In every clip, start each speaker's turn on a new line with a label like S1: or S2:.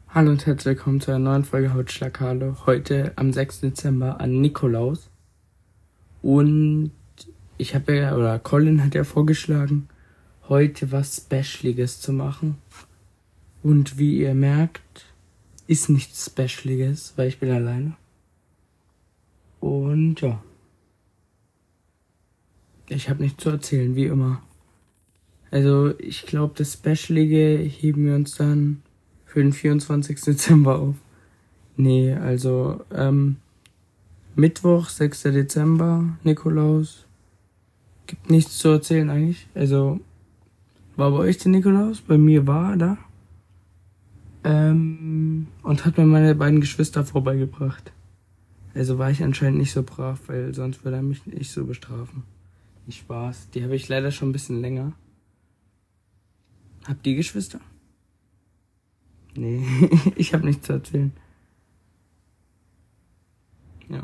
S1: Hallo und herzlich willkommen zu einer neuen Folge Hautschlagale. Heute am 6. Dezember an Nikolaus. Und Colin hat ja vorgeschlagen, heute was Specialiges zu machen. Und wie ihr merkt, ist nichts Specialiges, weil ich bin alleine. Und ja. Ich habe nichts zu erzählen, wie immer. Also ich glaube, das Specialige heben wir uns dann für den 24. Dezember auf. Nee, also Mittwoch, 6. Dezember, Nikolaus. Gibt nichts zu erzählen eigentlich. Also, war bei euch der Nikolaus? Bei mir war er da. Und hat mir meine beiden Geschwister vorbeigebracht. Also war ich anscheinend nicht so brav, weil sonst würde er mich nicht so bestrafen. Nicht Spaß. Die habe ich leider schon ein bisschen länger. Habt ihr Geschwister? Nee, ich habe nichts zu erzählen. Ja.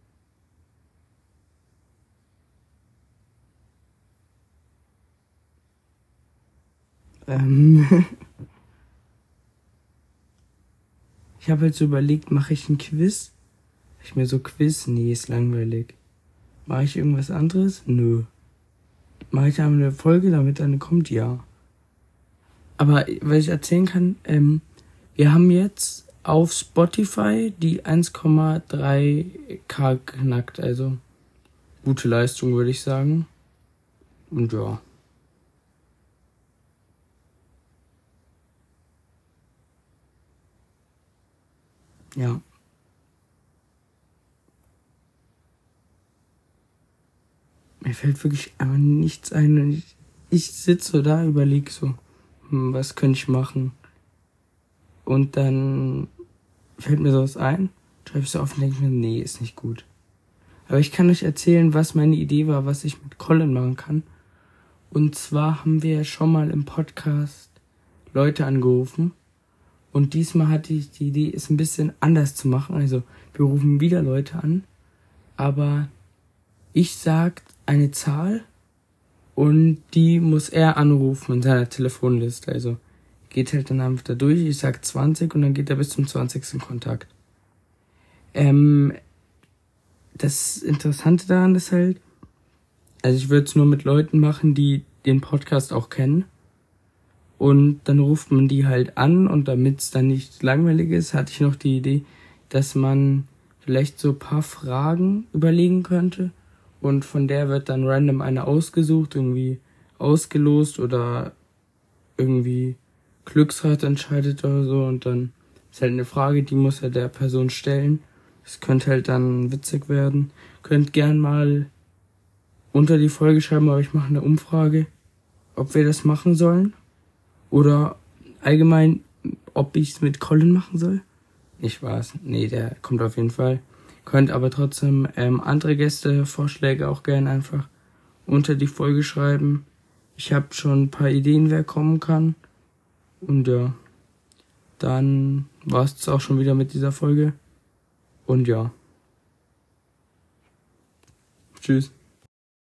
S1: Ich habe jetzt so überlegt, mache ich ein Quiz? Ich mir so Quiz? Nee, ist langweilig. Mache ich irgendwas anderes? Nö. Mache ich eine Folge, damit eine kommt? Ja. Aber was ich erzählen kann, wir haben jetzt auf Spotify die 1,3K geknackt. Also gute Leistung, würde ich sagen. Und ja. Ja. Mir fällt wirklich einfach nichts ein. Und ich sitze so da, überlege so, was könnte ich machen? Und dann fällt mir sowas ein, schreibe ich so auf und denke mir, nee, ist nicht gut. Aber ich kann euch erzählen, was meine Idee war, was ich mit Colin machen kann. Und zwar haben wir ja schon mal im Podcast Leute angerufen. Und diesmal hatte ich die Idee, es ein bisschen anders zu machen. Also wir rufen wieder Leute an. Aber ich sag eine Zahl und die muss er anrufen in seiner Telefonliste. Also geht halt dann einfach da durch. Ich sag 20 und dann geht er bis zum 20. Kontakt. Das Interessante daran ist halt, also ich würde es nur mit Leuten machen, die den Podcast auch kennen. Und dann ruft man die halt an und damit es dann nicht langweilig ist, hatte ich noch die Idee, dass man vielleicht so ein paar Fragen überlegen könnte und von der wird dann random eine ausgesucht, irgendwie ausgelost oder irgendwie Glücksrad entscheidet oder so und dann ist halt eine Frage, die muss er der Person stellen. Das könnte halt dann witzig werden. Könnt gern mal unter die Folge schreiben, aber ich mache eine Umfrage, ob wir das machen sollen. Oder allgemein, ob ich es mit Colin machen soll. Ich weiß, nee, der kommt auf jeden Fall. Könnt aber trotzdem andere Gästevorschläge auch gerne einfach unter die Folge schreiben. Ich habe schon ein paar Ideen, wer kommen kann. Und ja, dann war es auch schon wieder mit dieser Folge. Und ja. Tschüss.